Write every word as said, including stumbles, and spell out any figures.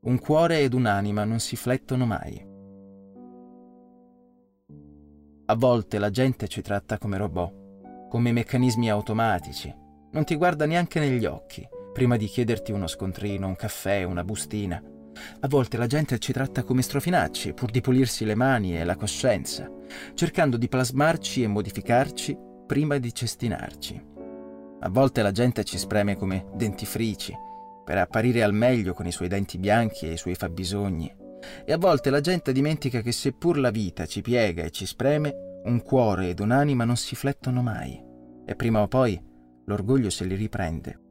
Un cuore ed un'anima non si flettono mai. A volte la gente ci tratta come robot, come meccanismi automatici. Non ti guarda neanche negli occhi, prima di chiederti uno scontrino, un caffè, una bustina. A volte la gente ci tratta come strofinacci, pur di pulirsi le mani e la coscienza, cercando di plasmarci e modificarci prima di cestinarci. A volte la gente ci spreme come dentifrici, per apparire al meglio con i suoi denti bianchi e i suoi fabbisogni. E a volte la gente dimentica che seppur la vita ci piega e ci spreme, un cuore ed un'anima non si flettono mai. E prima o poi l'orgoglio se li riprende.